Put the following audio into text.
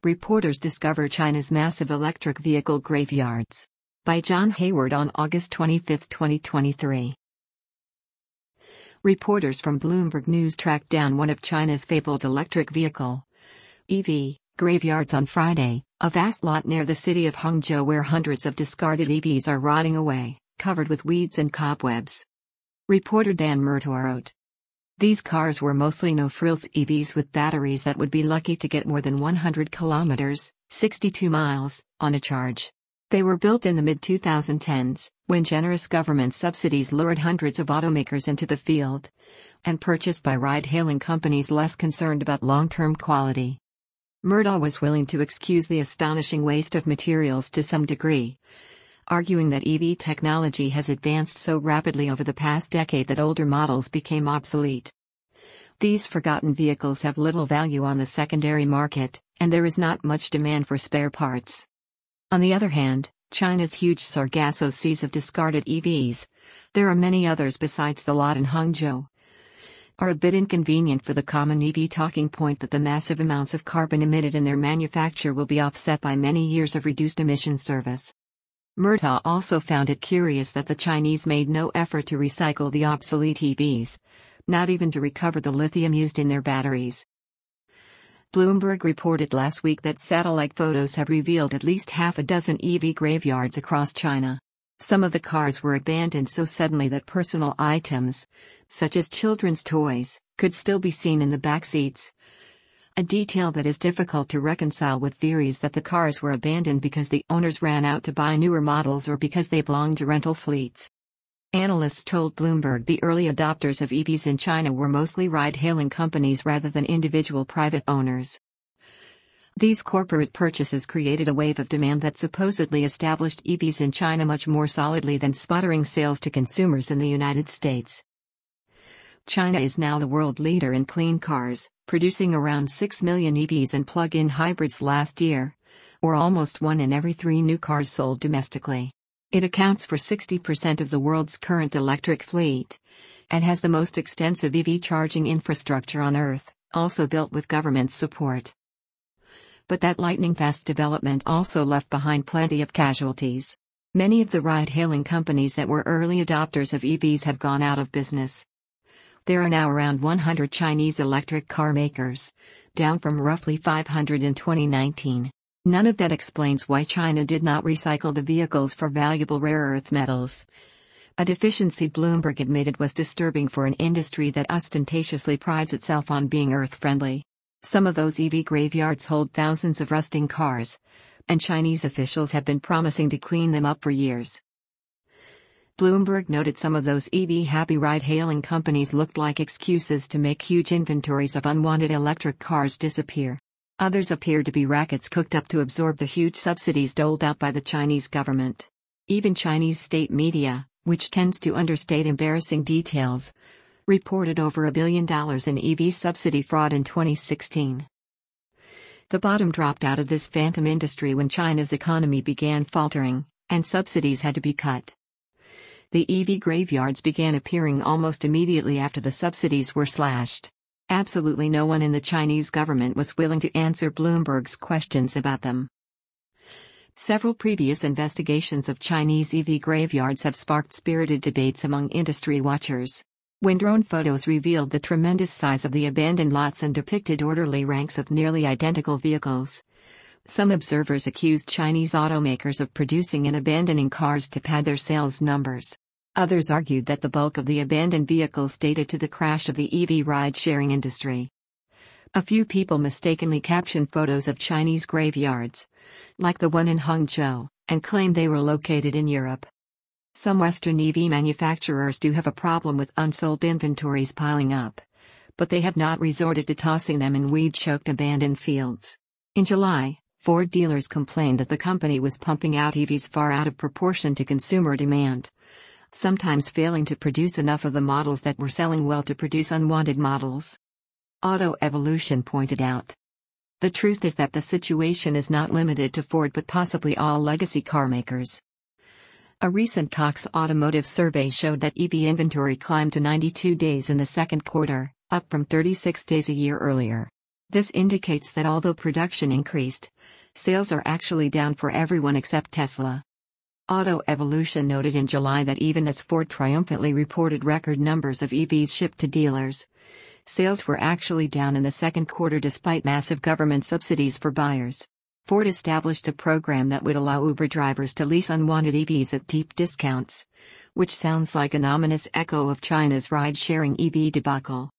Reporters discover China's massive electric vehicle graveyards. By John Hayward on August 25, 2023. Reporters from Bloomberg News tracked down one of China's fabled electric vehicle (EV) graveyards on Friday, a vast lot near the city of Hangzhou where hundreds of discarded EVs are rotting away, covered with weeds and cobwebs. Reporter Dan Murtaugh wrote. These cars were mostly no-frills EVs with batteries that would be lucky to get more than 100 kilometers, 62 miles, on a charge. They were built in the mid-2010s, when generous government subsidies lured hundreds of automakers into the field, and purchased by ride-hailing companies less concerned about long-term quality. Murtaugh was willing to excuse the astonishing waste of materials to some degree, arguing that EV technology has advanced so rapidly over the past decade that older models became obsolete. These forgotten vehicles have little value on the secondary market, and there is not much demand for spare parts. On the other hand, China's huge Sargasso seas of discarded EVs, there are many others besides the lot in Hangzhou, are a bit inconvenient for the common EV talking point that the massive amounts of carbon emitted in their manufacture will be offset by many years of reduced emission service. Murtaugh also found it curious that the Chinese made no effort to recycle the obsolete EVs, not even to recover the lithium used in their batteries. Bloomberg reported last week that satellite photos have revealed at least half a dozen EV graveyards across China. Some of the cars were abandoned so suddenly that personal items, such as children's toys, could still be seen in the back seats. A detail that is difficult to reconcile with theories that the cars were abandoned because the owners ran out to buy newer models or because they belonged to rental fleets. Analysts told Bloomberg the early adopters of EVs in China were mostly ride-hailing companies rather than individual private owners. These corporate purchases created a wave of demand that supposedly established EVs in China much more solidly than sputtering sales to consumers in the United States. China is now the world leader in clean cars, producing around 6 million EVs and plug-in hybrids last year, or almost 1 in every 3 new cars sold domestically. It accounts for 60% of the world's current electric fleet, and has the most extensive EV charging infrastructure on Earth, also built with government support. But that lightning-fast development also left behind plenty of casualties. Many of the ride-hailing companies that were early adopters of EVs have gone out of business. There are now around 100 Chinese electric car makers, down from roughly 500 in 2019. None of that explains why China did not recycle the vehicles for valuable rare earth metals. A deficiency Bloomberg admitted was disturbing for an industry that ostentatiously prides itself on being earth-friendly. Some of those EV graveyards hold thousands of rusting cars, and Chinese officials have been promising to clean them up for years. Bloomberg noted some of those EV-happy ride-hailing companies looked like excuses to make huge inventories of unwanted electric cars disappear. Others appeared to be rackets cooked up to absorb the huge subsidies doled out by the Chinese government. Even Chinese state media, which tends to understate embarrassing details, reported over $1 billion in EV subsidy fraud in 2016. The bottom dropped out of this phantom industry when China's economy began faltering, and subsidies had to be cut. The EV graveyards began appearing almost immediately after the subsidies were slashed. Absolutely no one in the Chinese government was willing to answer Bloomberg's questions about them. Several previous investigations of Chinese EV graveyards have sparked spirited debates among industry watchers. When drone photos revealed the tremendous size of the abandoned lots and depicted orderly ranks of nearly identical vehicles, some observers accused Chinese automakers of producing and abandoning cars to pad their sales numbers. Others argued that the bulk of the abandoned vehicles dated to the crash of the EV ride-sharing industry. A few people mistakenly captioned photos of Chinese graveyards, like the one in Hangzhou, and claimed they were located in Europe. Some Western EV manufacturers do have a problem with unsold inventories piling up, but they have not resorted to tossing them in weed-choked abandoned fields. In July, Ford dealers complained that the company was pumping out EVs far out of proportion to consumer demand, sometimes failing to produce enough of the models that were selling well to produce unwanted models. Auto Evolution pointed out. The truth is that the situation is not limited to Ford but possibly all legacy car makers. A recent Cox Automotive survey showed that EV inventory climbed to 92 days in the second quarter, up from 36 days a year earlier. This indicates that although production increased, sales are actually down for everyone except Tesla. Auto Evolution noted in July that even as Ford triumphantly reported record numbers of EVs shipped to dealers, sales were actually down in the second quarter despite massive government subsidies for buyers. Ford established a program that would allow Uber drivers to lease unwanted EVs at deep discounts, which sounds like an ominous echo of China's ride-sharing EV debacle.